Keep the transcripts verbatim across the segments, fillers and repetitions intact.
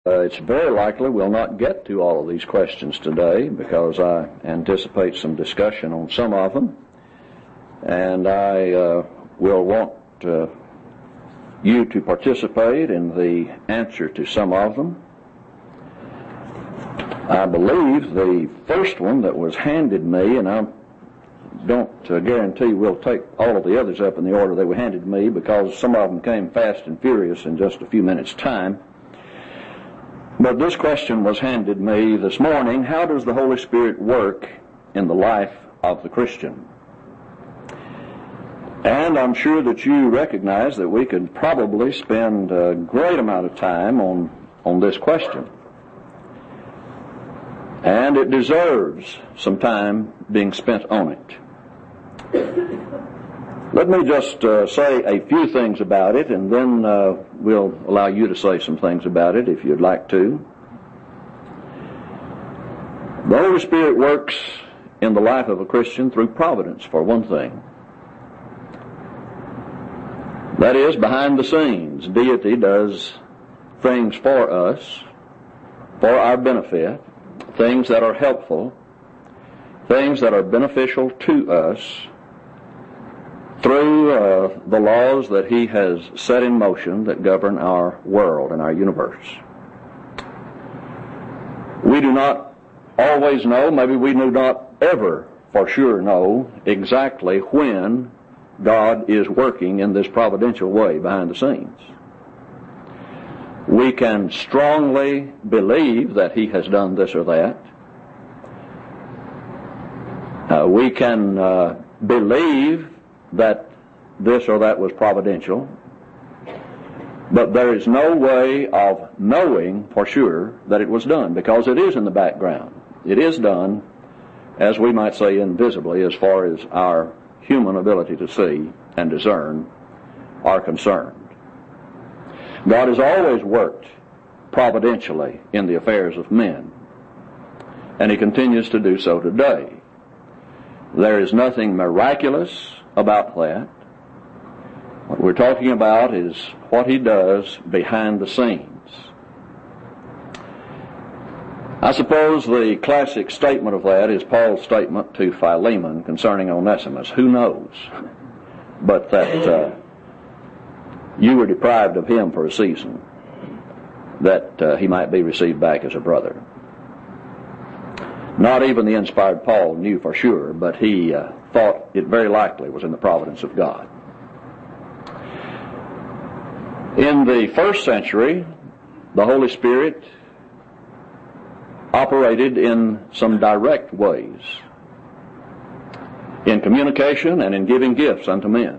Uh, it's very likely we'll not get to all of these questions today because I anticipate some discussion on some of them, and I uh, will want uh, you to participate in the answer to some of them. I believe the first one that was handed me, and I don't uh, guarantee we'll take all of the others up in the order they were handed me because some of them came fast and furious in just a few minutes' time. But this question was handed me this morning: how does the Holy Spirit work in the life of the Christian? And I'm sure that you recognize that we could probably spend a great amount of time on, on this question. And it deserves some time being spent on it. Let me just uh, say a few things about it, and then uh, we'll allow you to say some things about it if you'd like to. The Holy Spirit works in the life of a Christian through providence, for one thing. That is, behind the scenes, deity does things for us, for our benefit, things that are helpful, things that are beneficial to us, through uh, the laws that He has set in motion that govern our world and our universe. We do not always know, maybe we do not ever for sure know exactly when God is working in this providential way behind the scenes. We can strongly believe that He has done this or that. Uh, we can uh, believe that this or that was providential, but there is no way of knowing for sure that it was done, because it is in the background. It is done, as we might say, invisibly, as far as our human ability to see and discern are concerned. God has always worked providentially in the affairs of men, and He continues to do so today. There is nothing miraculous about that. What we're talking about is what He does behind the scenes. I suppose the classic statement of that is Paul's statement to Philemon concerning Onesimus. Who knows but that uh, you were deprived of him for a season, that uh, he might be received back as a brother. Not even the inspired Paul knew for sure, but he uh, thought it very likely was in the providence of God. In the first century, the Holy Spirit operated in some direct ways, in communication and in giving gifts unto men.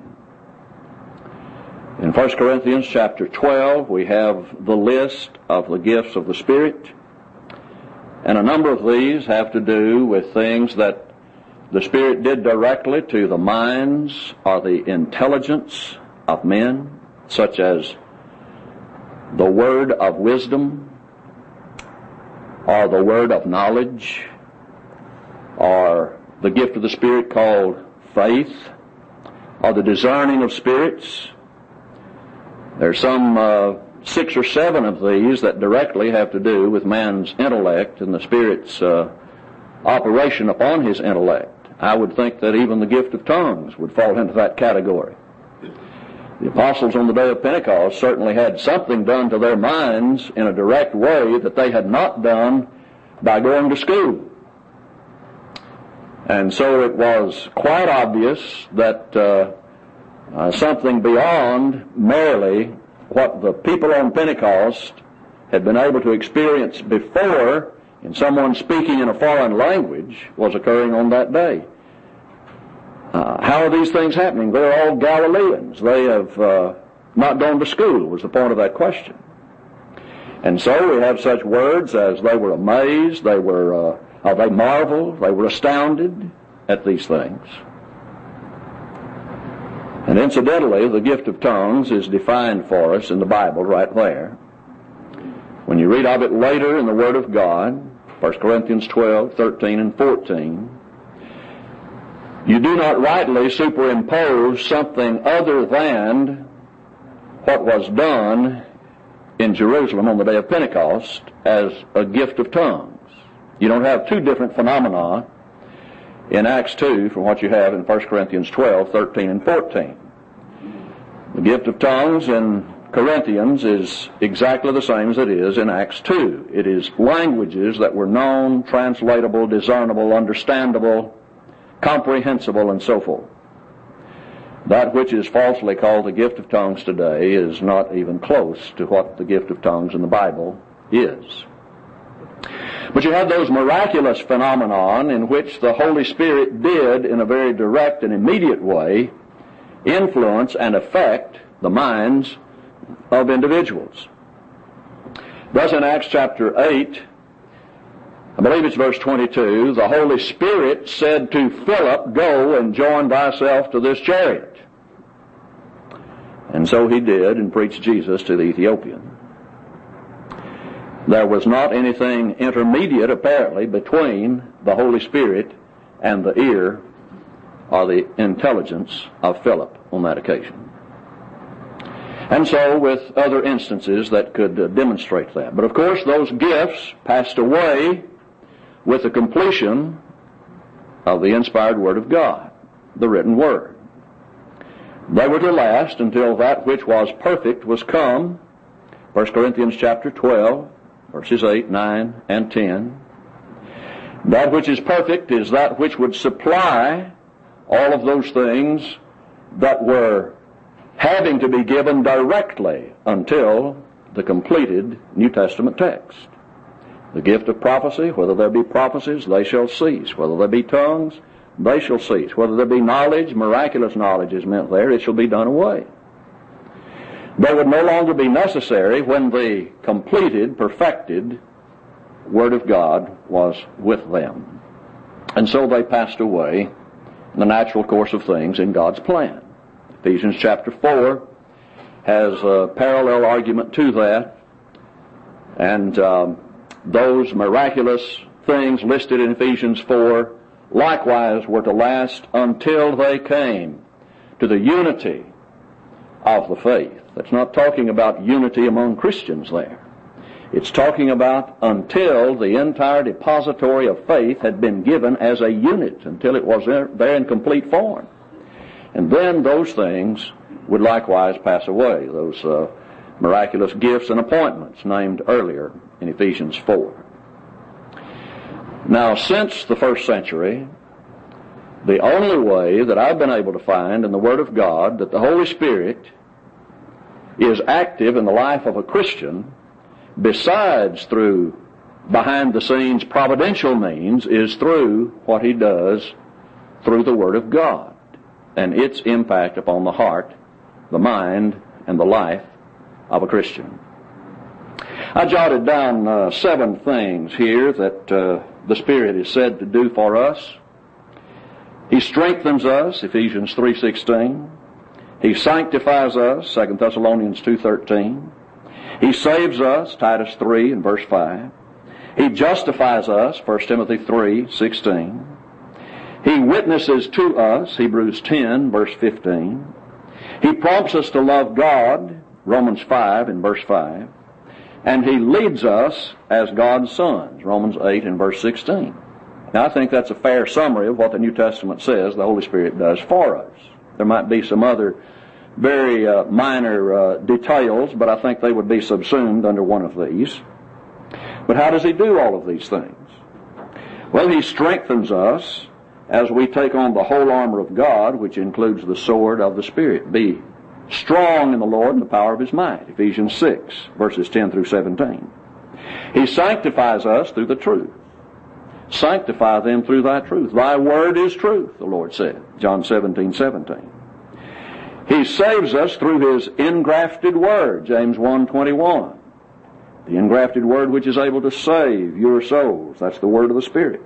In First Corinthians chapter twelve, we have the list of the gifts of the Spirit, and a number of these have to do with things that the Spirit did directly to the minds or the intelligence of men, such as the word of wisdom, or the word of knowledge, or the gift of the Spirit called faith, or the discerning of spirits. There's some uh, six or seven of these that directly have to do with man's intellect and the Spirit's uh, operation upon his intellect. I would think that even the gift of tongues would fall into that category. The apostles on the day of Pentecost certainly had something done to their minds in a direct way that they had not done by going to school. And so it was quite obvious that uh, uh, something beyond merely what the people on Pentecost had been able to experience before in someone speaking in a foreign language was occurring on that day. Uh, how are these things happening? They're all Galileans. They have uh, not gone to school, was the point of that question. And so we have such words as they were amazed, they were, uh, uh, they marveled, they were astounded at these things. And incidentally, the gift of tongues is defined for us in the Bible right there. When you read of it later in the Word of God, First Corinthians twelve, thirteen, and fourteen, you do not rightly superimpose something other than what was done in Jerusalem on the day of Pentecost as a gift of tongues. You don't have two different phenomena in Acts two from what you have in First Corinthians twelve, thirteen, and fourteen. The gift of tongues in Corinthians is exactly the same as it is in Acts two. It is languages that were known, translatable, discernible, understandable, comprehensible, and so forth. That which is falsely called the gift of tongues today is not even close to what the gift of tongues in the Bible is. But you have those miraculous phenomenon in which the Holy Spirit did, in a very direct and immediate way, influence and affect the minds of individuals. Thus in Acts chapter eight, I believe it's verse twenty-two, the Holy Spirit said to Philip, "Go and join thyself to this chariot." And so he did, and preached Jesus to the Ethiopian. There was not anything intermediate, apparently, between the Holy Spirit and the ear or the intelligence of Philip on that occasion. And so with other instances that could uh, demonstrate that. But of course those gifts passed away with the completion of the inspired Word of God, the written Word. They were to last until that which was perfect was come. First Corinthians chapter twelve, verses eight, nine, and ten. That which is perfect is that which would supply all of those things that were having to be given directly until the completed New Testament text. The gift of prophecy, whether there be prophecies, they shall cease. Whether there be tongues, they shall cease. Whether there be knowledge, miraculous knowledge is meant there, it shall be done away. They would no longer be necessary when the completed, perfected Word of God was with them. And so they passed away in the natural course of things in God's plan. Ephesians chapter four has a parallel argument to that, and um, those miraculous things listed in Ephesians four likewise were to last until they came to the unity of the faith. That's not talking about unity among Christians there. It's talking about until the entire depository of faith had been given as a unit, until it was there in complete form. And then those things would likewise pass away, those uh, miraculous gifts and appointments named earlier in Ephesians four. Now, since the first century, the only way that I've been able to find in the Word of God that the Holy Spirit is active in the life of a Christian, besides through behind-the-scenes providential means, is through what He does through the Word of God and its impact upon the heart, the mind, and the life of a Christian. I jotted down uh, seven things here that uh, the Spirit is said to do for us. He strengthens us, Ephesians three sixteen. He sanctifies us, Second Thessalonians two thirteen. He saves us, Titus three and verse five. He justifies us, First Timothy three sixteen. He witnesses to us, Hebrews ten, verse fifteen. He prompts us to love God, Romans five and verse five. And He leads us as God's sons, Romans eight and verse sixteen. Now, I think that's a fair summary of what the New Testament says the Holy Spirit does for us. There might be some other very uh, minor uh, details, but I think they would be subsumed under one of these. But how does He do all of these things? Well, He strengthens us as we take on the whole armor of God, which includes the sword of the Spirit. Be strong in the Lord and the power of His might, Ephesians six, verses ten through seventeen. He sanctifies us through the truth. Sanctify them through thy truth. Thy word is truth, the Lord said, John seventeen seventeen. He saves us through His engrafted word, James one twenty-one. The engrafted word which is able to save your souls. That's the word of the Spirit.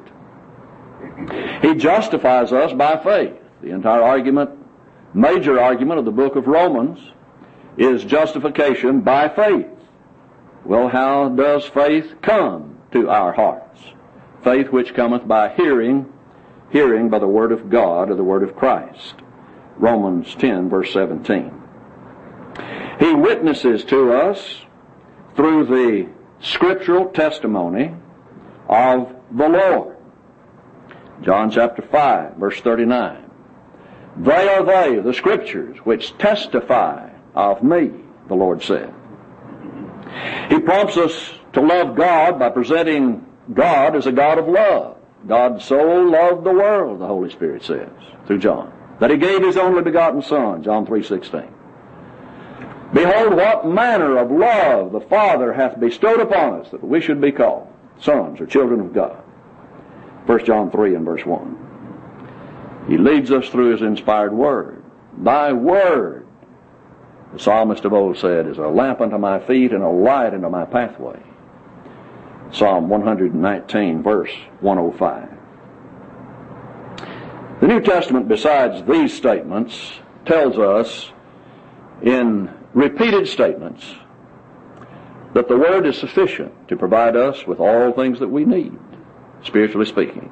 He justifies us by faith. The entire argument, major argument of the book of Romans is justification by faith. Well, how does faith come to our hearts? Faith which cometh by hearing, hearing by the word of God or the word of Christ. Romans ten, verse seventeen. He witnesses to us through the scriptural testimony of the Lord. John chapter five, verse thirty-nine. They are they, the scriptures, which testify of me, the Lord said. He prompts us to love God by presenting God as a God of love. God so loved the world, the Holy Spirit says, through John, that He gave His only begotten Son, John three sixteen. Behold, what manner of love the Father hath bestowed upon us, that we should be called sons or children of God. First John three and verse one. He leads us through His inspired Word. Thy Word, the psalmist of old said, is a lamp unto my feet and a light unto my pathway. Psalm one nineteen, verse one oh five. The New Testament, besides these statements, tells us in repeated statements that the Word is sufficient to provide us with all things that we need, spiritually speaking.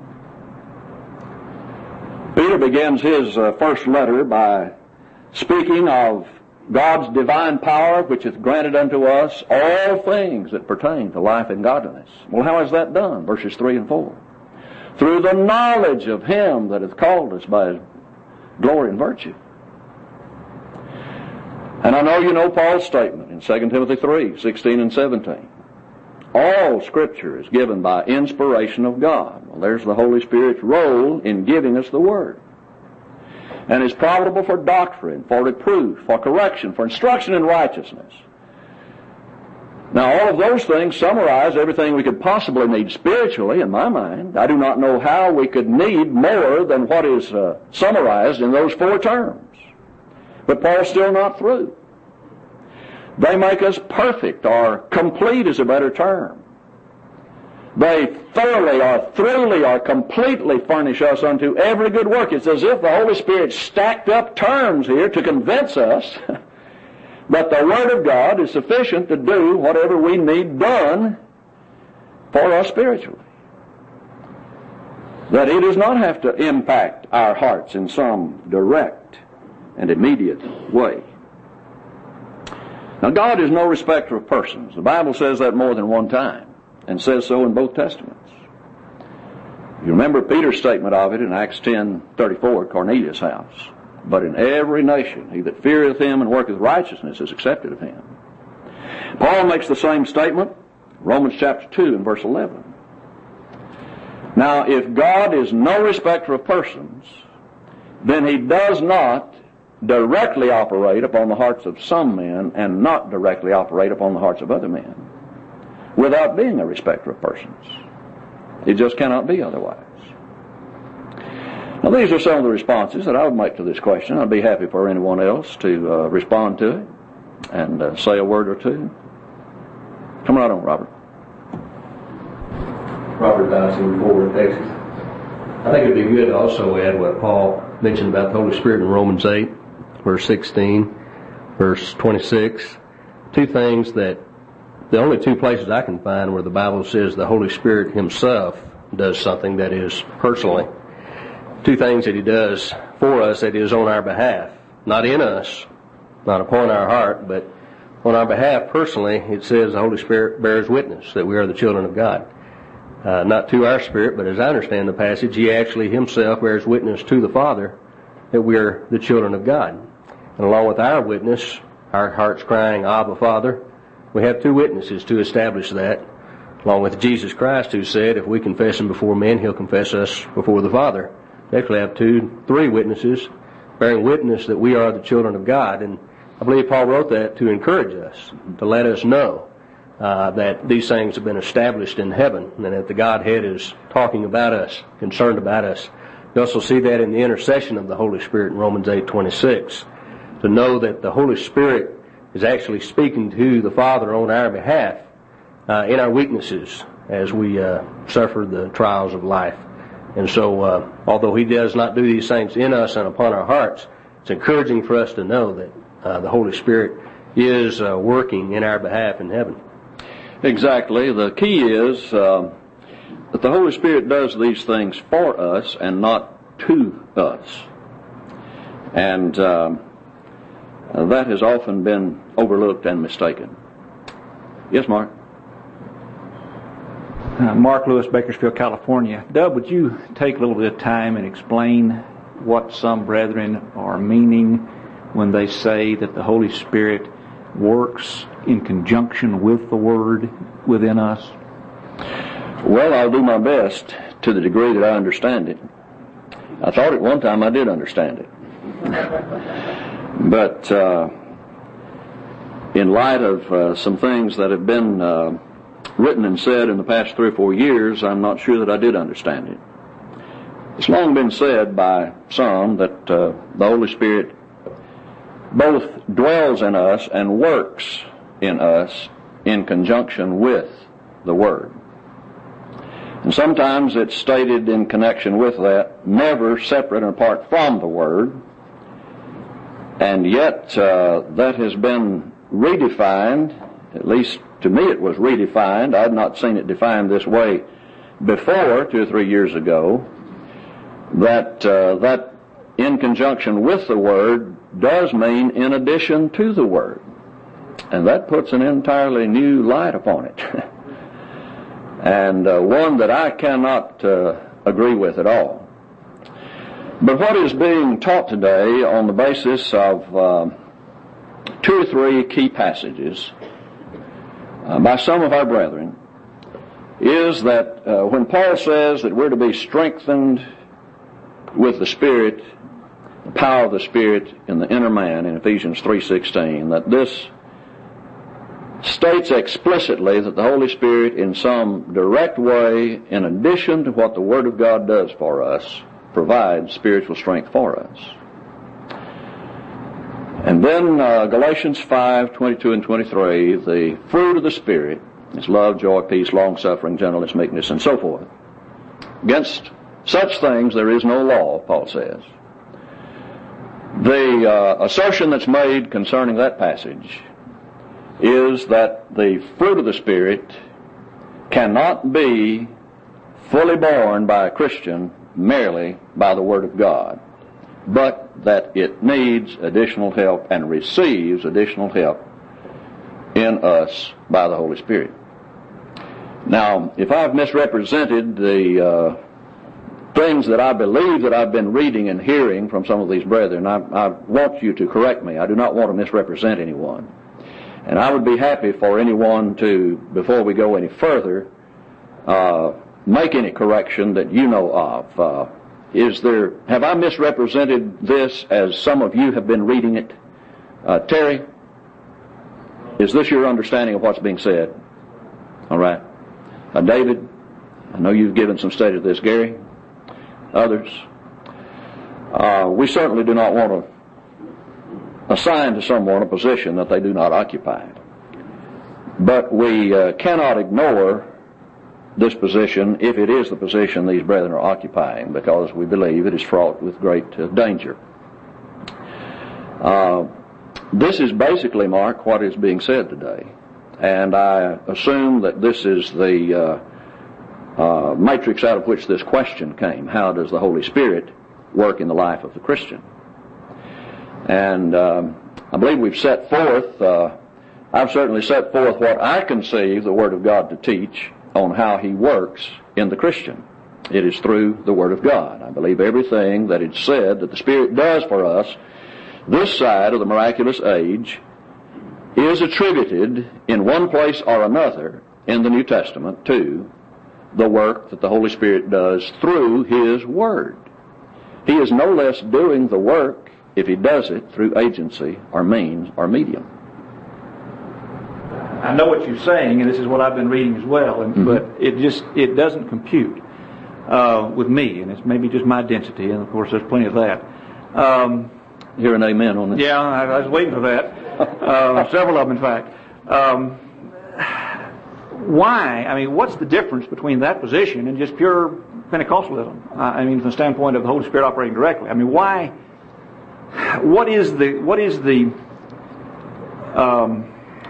Peter begins his uh, first letter by speaking of God's divine power, which hath granted unto us all things that pertain to life and godliness. Well, how is that done? Verses three and four. Through the knowledge of Him that hath called us by His glory and virtue. And I know you know Paul's statement in Second Timothy three, sixteen and seventeen. All Scripture is given by inspiration of God. Well, there's the Holy Spirit's role in giving us the Word. And is profitable for doctrine, for reproof, for correction, for instruction in righteousness. Now, all of those things summarize everything we could possibly need spiritually, in my mind. I do not know how we could need more than what is uh, summarized in those four terms. But Paul's still not through. They make us perfect, or complete is a better term. They thoroughly or thoroughly or completely furnish us unto every good work. It's as if the Holy Spirit stacked up terms here to convince us that the Word of God is sufficient to do whatever we need done for us spiritually. That it does not have to impact our hearts in some direct and immediate way. Now, God is no respecter of persons. The Bible says that more than one time, and says so in both Testaments. You remember Peter's statement of it in Acts ten thirty-four at Cornelius' house. But in every nation, he that feareth Him and worketh righteousness is accepted of Him. Paul makes the same statement, Romans chapter two and verse eleven. Now, if God is no respecter of persons, then He does not directly operate upon the hearts of some men and not directly operate upon the hearts of other men without being a respecter of persons. It just cannot be otherwise. Now, these are some of the responses that I would make to this question. I'd be happy for anyone else to uh, respond to it and uh, say a word or two. Come right on, Robert. Robert Dowson, Fort Worth, Texas. I think it'd be good to also add what Paul mentioned about the Holy Spirit in Romans eight, verse sixteen, verse twenty-six. Two things that, the only two places I can find where the Bible says the Holy Spirit Himself does something that is personally. Two things that He does for us that is on our behalf. Not in us, not upon our heart, but on our behalf personally. It says the Holy Spirit bears witness that we are the children of God. Uh, not to our spirit, but as I understand the passage, He actually Himself bears witness to the Father that we are the children of God. And along with our witness, our hearts crying, Abba, Father, we have two witnesses to establish that, along with Jesus Christ, who said, if we confess Him before men, He'll confess us before the Father. We actually have two, three witnesses bearing witness that we are the children of God. And I believe Paul wrote that to encourage us, to let us know uh, that these things have been established in heaven, and that the Godhead is talking about us, concerned about us. You also see that in the intercession of the Holy Spirit in Romans eight twenty-six, to know that the Holy Spirit is actually speaking to the Father on our behalf uh, in our weaknesses as we uh, suffer the trials of life. And so, uh, although He does not do these things in us and upon our hearts, it's encouraging for us to know that uh, the Holy Spirit is uh, working in our behalf in heaven. Exactly. The key is uh, that the Holy Spirit does these things for us and not to us. And uh, that has often been overlooked and mistaken. Yes, Mark. Uh, Mark Lewis, Bakersfield, California. Dub, would you take a little bit of time and explain what some brethren are meaning when they say that the Holy Spirit works in conjunction with the Word within us? Well, I'll do my best to the degree that I understand it. I thought at one time I did understand it. But uh, in light of uh, some things that have been uh, written and said in the past three or four years, I'm not sure that I did understand it. It's long been said by some that uh, the Holy Spirit both dwells in us and works in us in conjunction with the Word. And sometimes it's stated in connection with that, never separate and apart from the Word. And yet uh, that has been redefined, at least to me it was redefined. I'd not seen it defined this way before, two or three years ago, that uh, that in conjunction with the Word does mean in addition to the Word. And that puts an entirely new light upon it. and uh, one that I cannot uh, agree with at all. But what is being taught today on the basis of uh, two or three key passages uh, by some of our brethren is that uh, when Paul says that we're to be strengthened with the Spirit, the power of the Spirit in the inner man in Ephesians three sixteen, that this states explicitly that the Holy Spirit in some direct way, in addition to what the Word of God does for us, provides spiritual strength for us. And then uh, Galatians five twenty-two and twenty-three, the fruit of the Spirit is love, joy, peace, long-suffering, gentleness, meekness, and so forth. Against such things there is no law, Paul says. The uh, assertion that's made concerning that passage is that the fruit of the Spirit cannot be fully borne by a Christian merely by the Word of God, but that it needs additional help and receives additional help in us by the Holy Spirit. Now, if I've misrepresented the uh, things that I believe that I've been reading and hearing from some of these brethren, I, I want you to correct me. I do not want to misrepresent anyone. And I would be happy for anyone to, before we go any further, uh, make any correction that you know of. Uh, is there, have I misrepresented this as some of you have been reading it? Uh, Terry, is this your understanding of what's being said? All right. Uh, David, I know you've given some study to this. Gary, others. Uh, we certainly do not want to assign to someone a position that they do not occupy. But we uh, cannot ignore this position if it is the position these brethren are occupying, because we believe it is fraught with great uh, danger. Uh, this is basically, Mark, what is being said today. And I assume that this is the uh, uh, matrix out of which this question came. How does the Holy Spirit work in the life of the Christian? And um, I believe we've set forth, uh, I've certainly set forth what I conceive the Word of God to teach on how He works in the Christian. It is through the Word of God. I believe everything that it's said that the Spirit does for us this side of the miraculous age is attributed in one place or another in the New Testament to the work that the Holy Spirit does through His Word. He is no less doing the work if He does it through agency or means or medium. I know what you're saying, and this is what I've been reading as well, and, mm-hmm. but it just it doesn't compute uh, with me, and it's maybe just my density, and of course there's plenty of that. Um, Hear an amen on this. Yeah, I, I was waiting for that. Uh, several of them, in fact. Um, why? I mean, what's the difference between that position and just pure Pentecostalism? Uh, I mean, from the standpoint of the Holy Spirit operating directly. I mean, why? What is the? What is the? Um,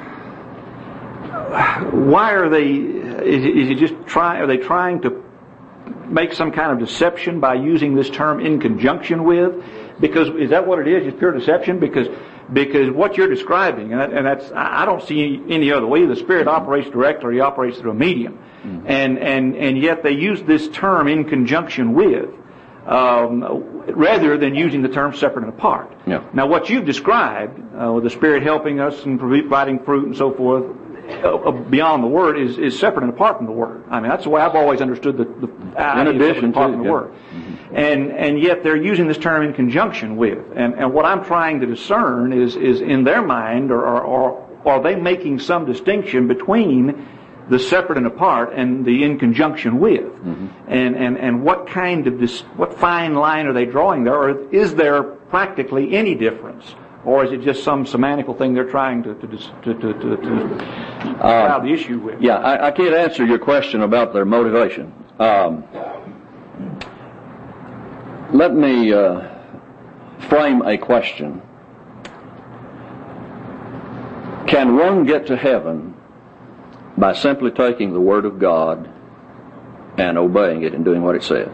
why are they? Is, is it just try? Are they trying to make some kind of deception by using this term in conjunction with? Because is that what it is? Just pure deception? Because Because what you're describing, and, that, and that's, I don't see any other way. The Spirit operates directly or He operates through a medium. Mm-hmm. And, and, and yet they use this term in conjunction with, um, rather than using the term separate and apart. Yeah. Now what you've described, uh, with the Spirit helping us and providing fruit and so forth, uh, beyond the Word, is, is separate and apart from the Word. I mean, that's the way I've always understood the, the in addition apart to from the yeah. Word. Mm-hmm. And, and yet they're using this term in conjunction with. And, and what I'm trying to discern is, is in their mind, or, or, or are they making some distinction between the separate and apart and the in conjunction with? Mm-hmm. And, and, and what kind of this, what fine line are they drawing there? Or is there practically any difference? Or is it just some semantical thing they're trying to, to, to, to, to, to crowd uh, the issue with? Yeah, I, I can't answer your question about their motivation. Um, let me uh, frame a question. Can one get to heaven by simply taking the Word of God and obeying it and doing what it says?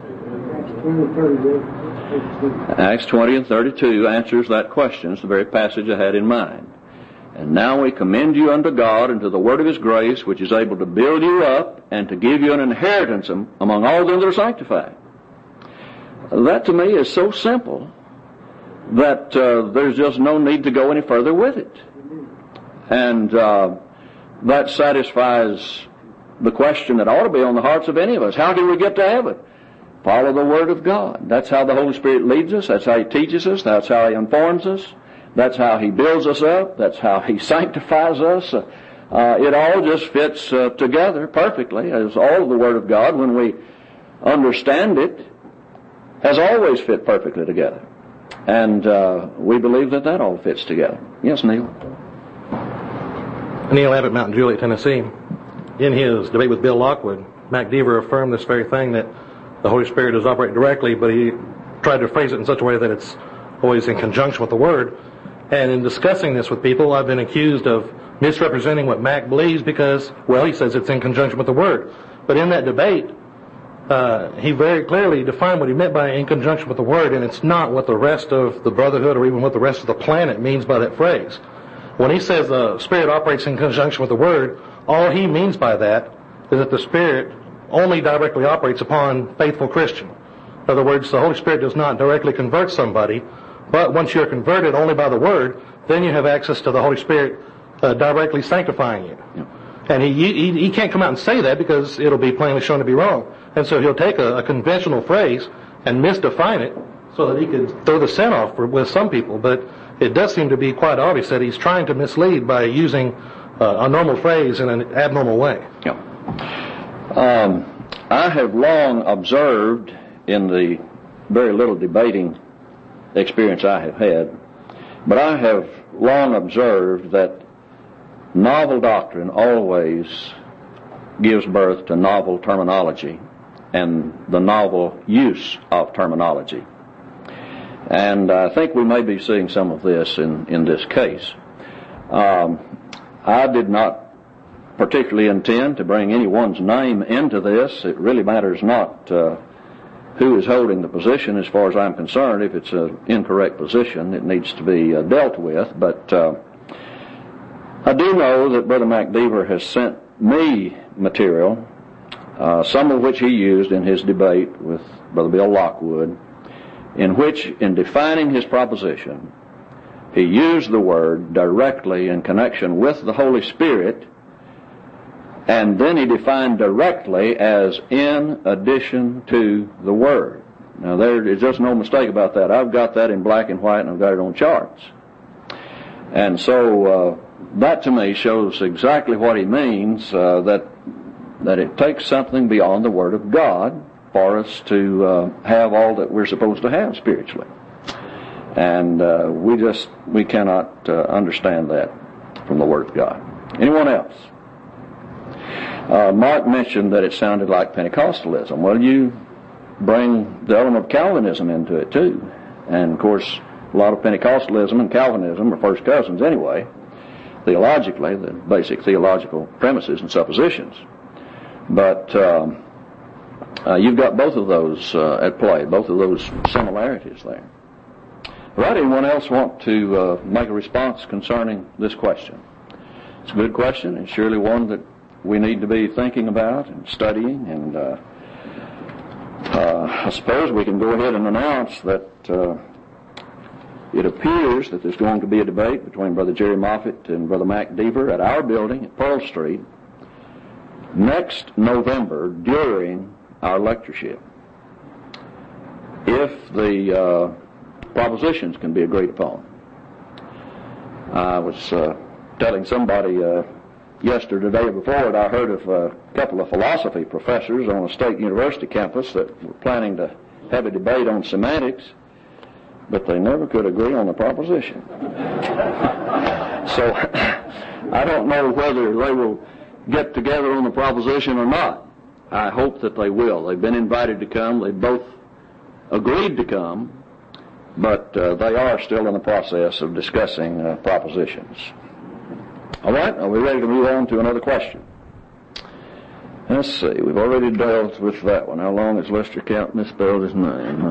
Acts twenty and thirty-two answers that question. It's the very passage I had in mind. And now we commend you unto God and to the word of His grace, which is able to build you up and to give you an inheritance among all them that are sanctified. That to me is so simple that uh, there's just no need to go any further with it. And uh, that satisfies the question that ought to be on the hearts of any of us. How do we get to heaven? Follow the Word of God. That's how the Holy Spirit leads us. That's how He teaches us. That's how He informs us. That's how He builds us up. That's how He sanctifies us. Uh, uh, it all just fits uh, together perfectly, as all of the Word of God, when we understand it, has always fit perfectly together. And uh, we believe that that all fits together. Yes, Neil? Neil Abbott, Mountain Juliet, Tennessee. In his debate with Bill Lockwood, Mac Deaver affirmed this very thing, that the Holy Spirit does operate directly, but he tried to phrase it in such a way that it's always in conjunction with the Word. And in discussing this with people, I've been accused of misrepresenting what Mac believes because, well, he says it's in conjunction with the Word. But in that debate, uh, he very clearly defined what he meant by in conjunction with the Word, and it's not what the rest of the Brotherhood or even what the rest of the planet means by that phrase. When he says the Spirit operates in conjunction with the Word, all he means by that is that the Spirit only directly operates upon faithful Christian. In other words, the Holy Spirit does not directly convert somebody, but once you're converted only by the Word, then you have access to the Holy Spirit uh, directly sanctifying you. Yeah. And he, he he can't come out and say that because it'll be plainly shown to be wrong. And so he'll take a, a conventional phrase and misdefine it so that he could throw the scent off for, with some people. But it does seem to be quite obvious that he's trying to mislead by using uh, a normal phrase in an abnormal way. Yeah. Um, I have long observed in the very little debating experience I have had, but I have long observed that novel doctrine always gives birth to novel terminology and the novel use of terminology. And I think we may be seeing some of this in, in this case. Um, I did not particularly intend to bring anyone's name into this. It really matters not uh, who is holding the position as far as I'm concerned. If it's an incorrect position, it needs to be uh, dealt with. But uh, I do know that Brother Mac Deaver has sent me material, uh, some of which he used in his debate with Brother Bill Lockwood, in which, in defining his proposition, he used the word directly in connection with the Holy Spirit, and then he defined directly as in addition to the Word. Now there is just no mistake about that. I've got that in black and white and I've got it on charts. And so uh, that to me shows exactly what he means, uh, that that it takes something beyond the Word of God for us to uh, have all that we're supposed to have spiritually. And uh, we just, we cannot uh, understand that from the Word of God. Anyone else? Uh, Mark mentioned that it sounded like Pentecostalism. Well, you bring the element of Calvinism into it too. And of course, a lot of Pentecostalism and Calvinism are first cousins anyway, theologically, the basic theological premises and suppositions. But um, uh, you've got both of those uh, at play, both of those similarities there. All right, anyone else want to uh, make a response concerning this question? It's a good question, and surely one that we need to be thinking about and studying. And uh, uh, I suppose we can go ahead and announce that uh, it appears that there's going to be a debate between Brother Jerry Moffitt and Brother Mac Deaver at our building at Pearl Street next November during our lectureship. If the uh, propositions can be agreed upon. I was uh, telling somebody uh, yesterday, the day before it, I heard of a couple of philosophy professors on a state university campus that were planning to have a debate on semantics, but they never could agree on the proposition. So I don't know whether they will get together on the proposition or not. I hope that they will. They've been invited to come. They both agreed to come, but uh, they are still in the process of discussing uh, propositions. All right, are we ready to move on to another question? Let's see, we've already dealt with that one. How long has Lester Camp misspelled his name?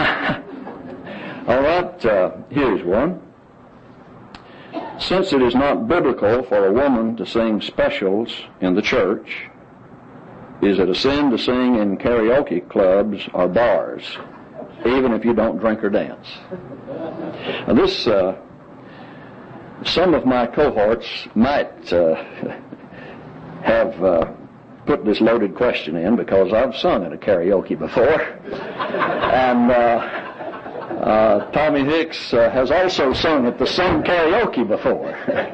All right, uh, here's one. Since it is not biblical for a woman to sing specials in the church, is it a sin to sing in karaoke clubs or bars, even if you don't drink or dance? Now this, uh, some of my cohorts might uh, have uh, put this loaded question in because I've sung at a karaoke before. And uh, uh, Tommy Hicks uh, has also sung at the same karaoke before.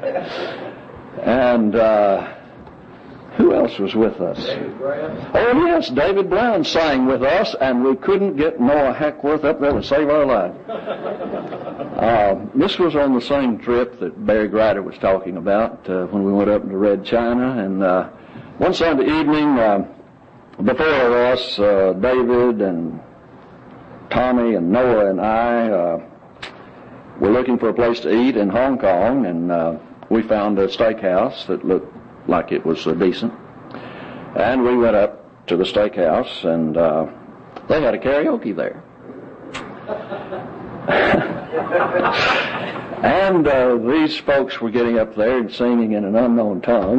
And uh, who else was with us? Oh, yes, David Brown sang with us, and we couldn't get Noah Hackworth up there to save our life. Uh, this was on the same trip that Barry Grider was talking about uh, when we went up to Red China. And uh, one Sunday evening, uh, before us, uh, David and Tommy and Noah and I uh, were looking for a place to eat in Hong Kong, and uh, we found a steakhouse that looked like it was uh, decent. And we went up to the steakhouse, and uh, they had a karaoke there. And uh, these folks were getting up there and singing in an unknown tongue.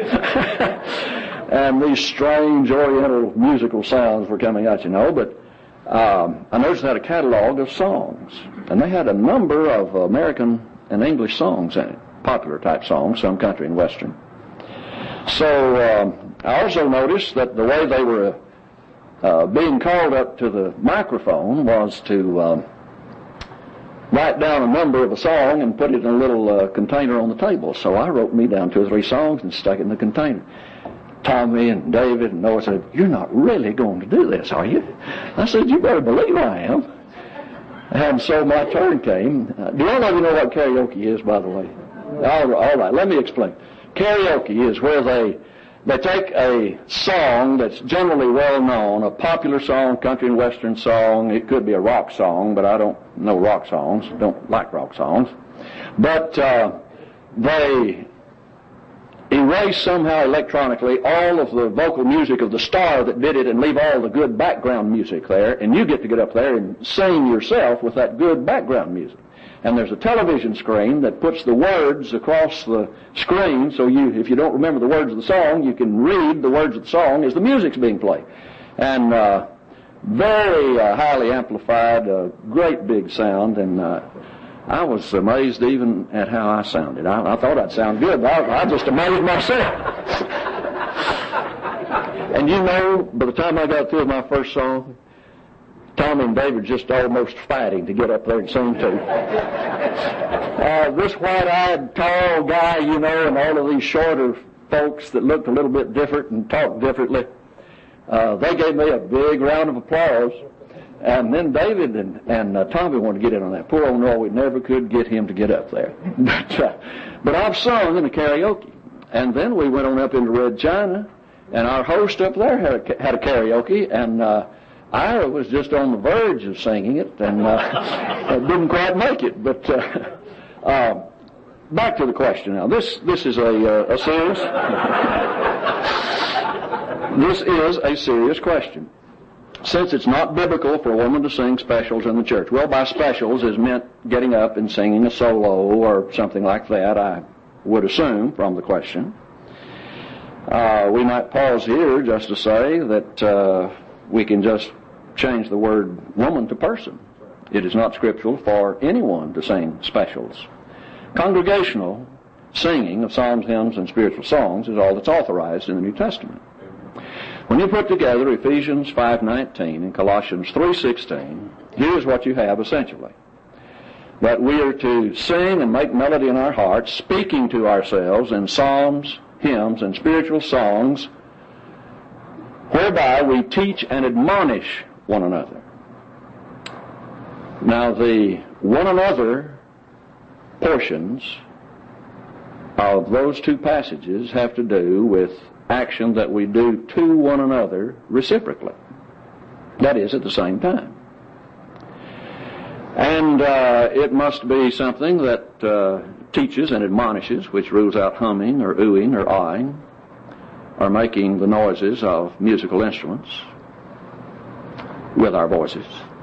And these strange oriental musical sounds were coming out, you know, but um, I noticed they had a catalog of songs. And they had a number of American and English songs in it, popular type songs, some country and western. So um, I also noticed that the way they were uh, being called up to the microphone was to um, write down a number of a song and put it in a little uh, container on the table. So I wrote me down two or three songs and stuck it in the container. Tommy and David and Noah said, "You're not really going to do this, are you?" I said, "You better believe I am." And so my turn came. Uh, do all of you know what karaoke is, by the way? All, all right, let me explain. Karaoke is where they they take a song that's generally well known, a popular song, country and western song. It could be a rock song, but I don't know rock songs, don't like rock songs. But uh, they erase somehow electronically all of the vocal music of the star that did it and leave all the good background music there, and you get to get up there and sing yourself with that good background music. And there's a television screen that puts the words across the screen, so you, if you don't remember the words of the song, you can read the words of the song as the music's being played. And uh, very uh, highly amplified, uh, great big sound, and uh, I was amazed even at how I sounded. I, I thought I'd sound good, but I, I just amazed myself. And you know, by the time I got through with my first song, Tommy and David just almost fighting to get up there and sing too. Uh, this white-eyed, tall guy, you know, and all of these shorter folks that looked a little bit different and talked differently, uh, they gave me a big round of applause. And then David and, and uh, Tommy wanted to get in on that. Poor old Noah, we never could get him to get up there. but, uh, but I've sung in a karaoke. And then we went on up into Red China, and our host up there had a, had a karaoke, and uh, I was just on the verge of singing it, and uh, didn't quite make it. But uh, uh, back to the question now. This this is a, uh, a serious this is a serious question. since it's not biblical for a woman to sing specials in the church. Well, by specials is meant getting up and singing a solo or something like that, I would assume from the question. Uh, we might pause here just to say that uh, we can just change the word woman to person. It is not scriptural for anyone to sing specials. Congregational singing of psalms, hymns, and spiritual songs is all that's authorized in the New Testament. When you put together Ephesians five nineteen and Colossians three sixteen, here's what you have essentially. That we are to sing and make melody in our hearts, speaking to ourselves in psalms, hymns, and spiritual songs, whereby we teach and admonish one another. Now, the one another portions of those two passages have to do with action that we do to one another reciprocally. That is, at the same time. And uh, it must be something that uh, teaches and admonishes, which rules out humming or oohing or ahhing or making the noises of musical instruments with our voices.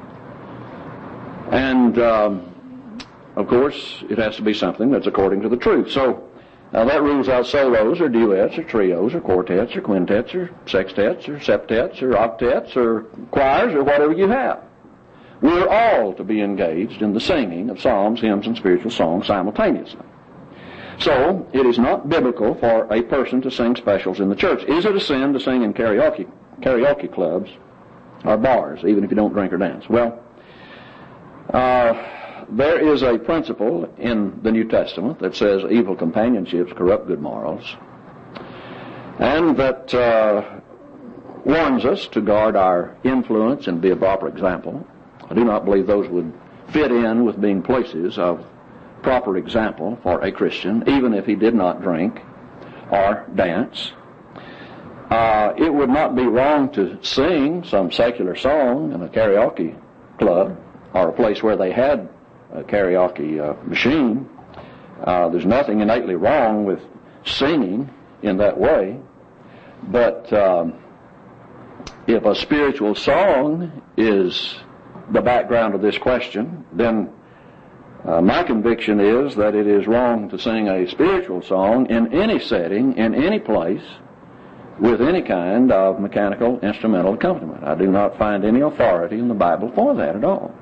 And, um, of course, it has to be something that's according to the truth. So, now that rules out solos or duets or trios or quartets or quintets or sextets or septets or octets or choirs or whatever you have. We're all to be engaged in the singing of psalms, hymns, and spiritual songs simultaneously. So, it is not biblical for a person to sing specials in the church. Is it a sin to sing in karaoke, karaoke clubs or bars, even if you don't drink or dance? Well, uh, there is a principle in the New Testament that says evil companionships corrupt good morals, and that uh, warns us to guard our influence and be a proper example. I do not believe those would fit in with being places of proper example for a Christian, even if he did not drink or dance. Uh, it would not be wrong to sing some secular song in a karaoke club or a place where they had a karaoke uh, machine. Uh, there's nothing innately wrong with singing in that way. But um, if a spiritual song is the background of this question, then uh, my conviction is that it is wrong to sing a spiritual song in any setting, in any place, with any kind of mechanical instrumental accompaniment. I do not find any authority in the Bible for that at all.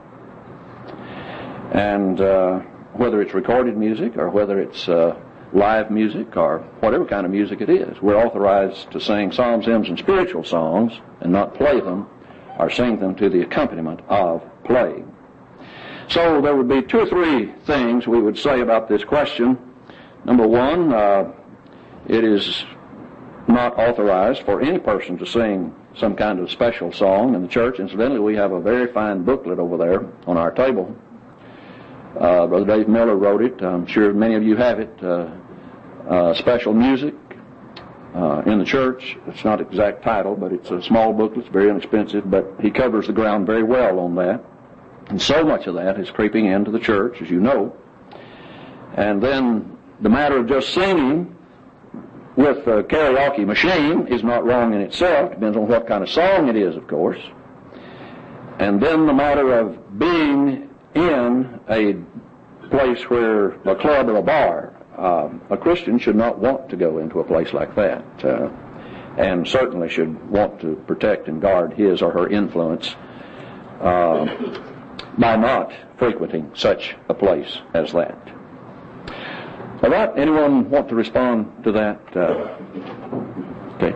And uh, whether it's recorded music or whether it's uh, live music or whatever kind of music it is, we're authorized to sing psalms, hymns, and spiritual songs and not play them or sing them to the accompaniment of playing. So there would be two or three things we would say about this question. Number one, uh, it is not authorized for any person to sing some kind of special song in the church. Incidentally, we have a very fine booklet over there on our table. Uh, Brother Dave Miller wrote it. I'm sure many of you have it. Uh, uh, special music uh, in the church. It's not exact title, but it's a small booklet. It's very inexpensive, but he covers the ground very well on that. And so much of that is creeping into the church, as you know. And then the matter of just singing with a karaoke machine is not wrong in itself. Depends on what kind of song it is, of course. And then the matter of being in a place where a club or a bar, uh, a Christian should not want to go into a place like that, uh, and certainly should want to protect and guard his or her influence uh, by not frequenting such a place as that. All right, anyone want to respond to that? Uh, okay.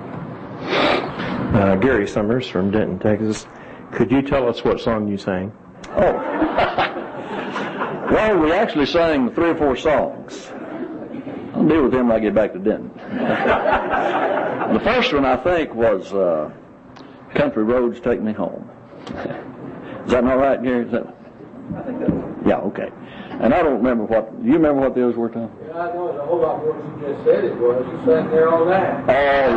Uh, Gary Summers from Denton, Texas. Could you tell us what song you sang? Oh. Well, we actually sang three or four songs. I'll deal with them when I get back to Denton. The first one, I think, was uh, Country Roads Take Me Home. Is that not right, Gary? Is that... I think that's right. Yeah, okay. And I don't remember what... Do you remember what those were, Tom? Yeah, I know it's a whole lot more than you just said it was. You sat there all night. Oh,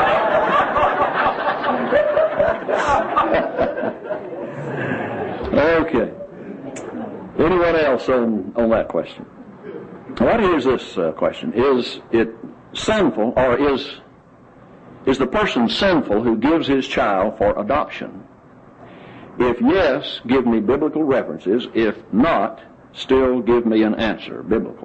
yeah. Okay. Anyone else on, on that question? All right, here's this uh, question. Is it sinful, or is, is the person sinful who gives his child for adoption? If yes, give me biblical references. If not, still give me an answer, biblical.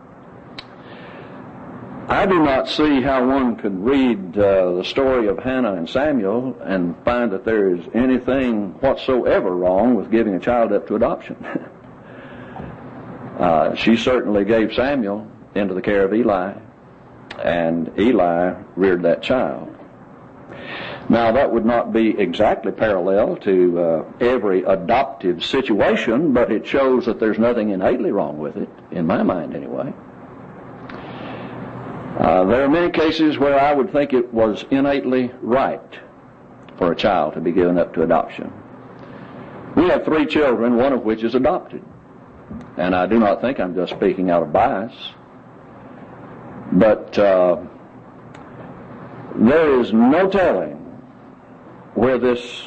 I do not see how one could read uh, the story of Hannah and Samuel and find that there is anything whatsoever wrong with giving a child up to adoption. uh, she certainly gave Samuel into the care of Eli, and Eli reared that child. Now, that would not be exactly parallel to uh, every adoptive situation, but it shows that there's nothing innately wrong with it, in my mind anyway. Uh, there are many cases where I would think it was innately right for a child to be given up to adoption. We have three children, one of which is adopted. And I do not think I'm just speaking out of bias. But uh, there is no telling where this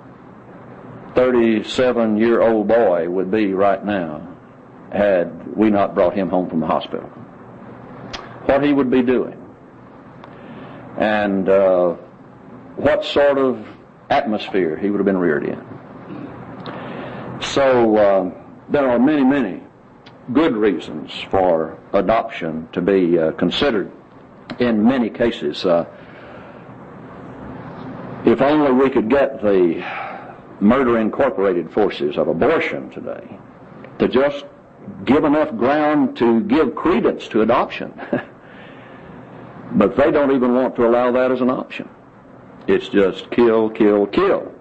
thirty-seven-year-old boy would be right now had we not brought him home from the hospital. What he would be doing, and uh, what sort of atmosphere he would have been reared in. So uh, there are many, many good reasons for adoption to be uh, considered in many cases. Uh, if only we could get the Murder Incorporated forces of abortion today to just give enough ground to give credence to adoption. But they don't even want to allow that as an option. It's just kill, kill, kill.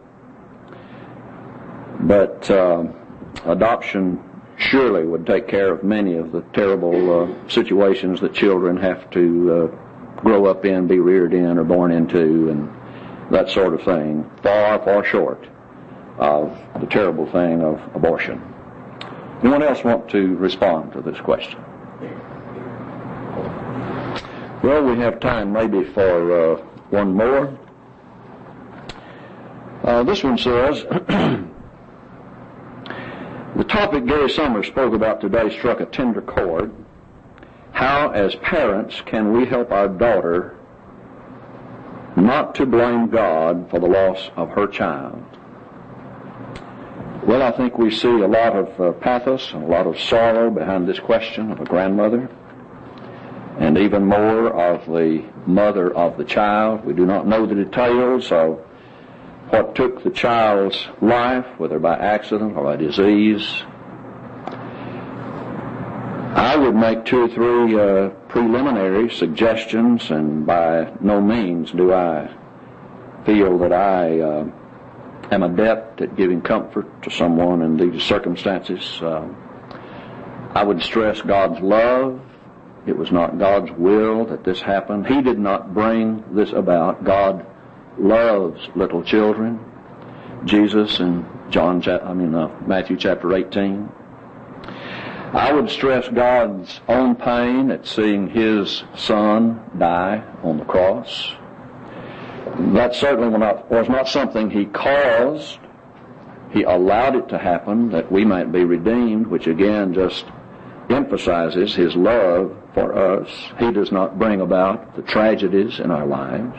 But uh, adoption surely would take care of many of the terrible uh, situations that children have to uh, grow up in, be reared in, or born into, and that sort of thing, far, far short of the terrible thing of abortion. Anyone else want to respond to this question? Well, we have time maybe for uh, one more. Uh, this one says, the topic Gary Summers spoke about today struck a tender chord. How, as parents, can we help our daughter not to blame God for the loss of her child? Well, I think we see a lot of uh, pathos and a lot of sorrow behind this question of a grandmother, and even more of the mother of the child. We do not know the details of what took the child's life, whether by accident or by disease. I would make two or three uh, preliminary suggestions, and by no means do I feel that I uh, am adept at giving comfort to someone in these circumstances. Uh, I would stress God's love. It was not God's will that this happened. He did not bring this about. God loves little children. Jesus in John, I mean uh, Matthew chapter eighteen. I would stress God's own pain at seeing His Son die on the cross. That certainly was not, was not something He caused. He allowed it to happen that we might be redeemed, which again just emphasizes His love for us. He does not bring about the tragedies in our lives.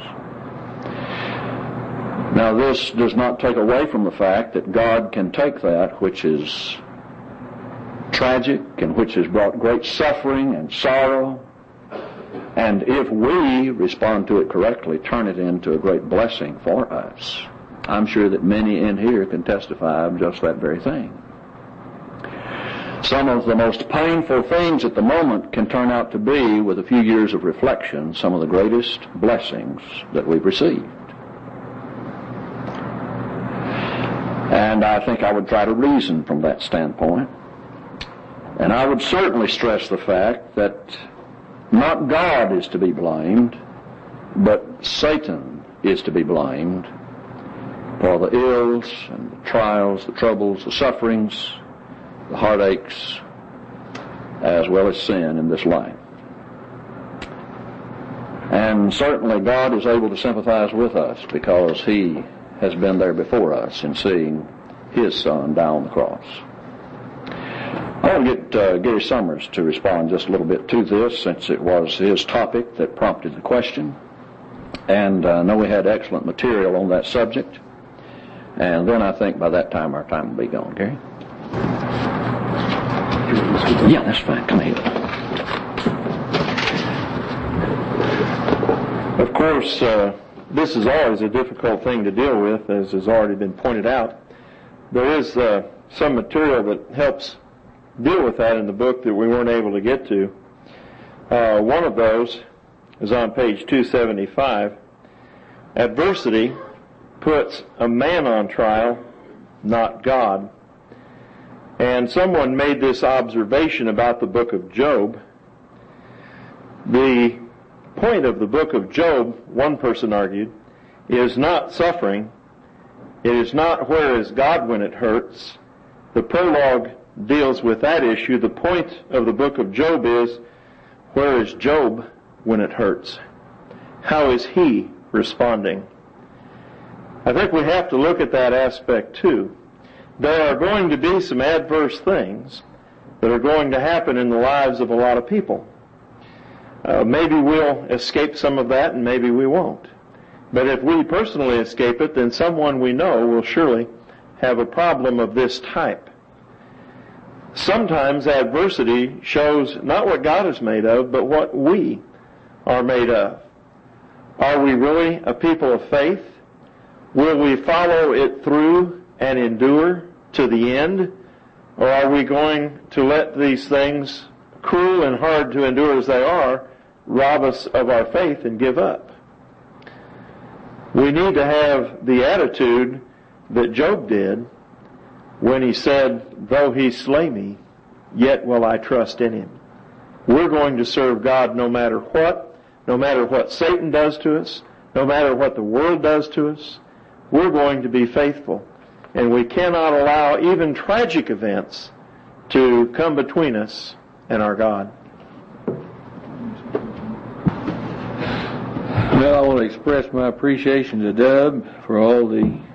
Now, this does not take away from the fact that God can take that which is tragic and which has brought great suffering and sorrow, and if we respond to it correctly, turn it into a great blessing for us. I'm sure that many in here can testify of just that very thing. Some of the most painful things at the moment can turn out to be, with a few years of reflection, some of the greatest blessings that we've received. And I think I would try to reason from that standpoint. And I would certainly stress the fact that not God is to be blamed, but Satan is to be blamed for the ills and the trials, the troubles, the sufferings, the heartaches, as well as sin in this life. And certainly God is able to sympathize with us because He has been there before us in seeing His Son die on the cross. I want to get uh, Gary Summers to respond just a little bit to this, since it was his topic that prompted the question. And uh, I know we had excellent material on that subject. And then I think by that time our time will be gone. Gary? Yeah, that's fine. Come ahead. Of course, uh, this is always a difficult thing to deal with, as has already been pointed out. There is uh, some material that helps deal with that in the book that we weren't able to get to. Uh, one of those is on page two seventy-five. Adversity puts a man on trial, not God. And someone made this observation about the book of Job. The point of the book of Job, one person argued, is not suffering. It is not where is God when it hurts. The prologue deals with that issue. The point of the book of Job is, where is Job when it hurts? How is he responding? I think we have to look at that aspect too. There are going to be some adverse things that are going to happen in the lives of a lot of people. Uh, maybe we'll escape some of that and maybe we won't. But if we personally escape it, then someone we know will surely have a problem of this type. Sometimes adversity shows not what God is made of, but what we are made of. Are we really a people of faith? Will we follow it through and endure to the end? Or are we going to let these things, cruel and hard to endure as they are, rob us of our faith and give up? We need to have the attitude that Job did when he said, though he slay me, yet will I trust in him. We're going to serve God no matter what, no matter what Satan does to us, no matter what the world does to us. We're going to be faithful. And we cannot allow even tragic events to come between us and our God. Well, I want to express my appreciation to Dub for all the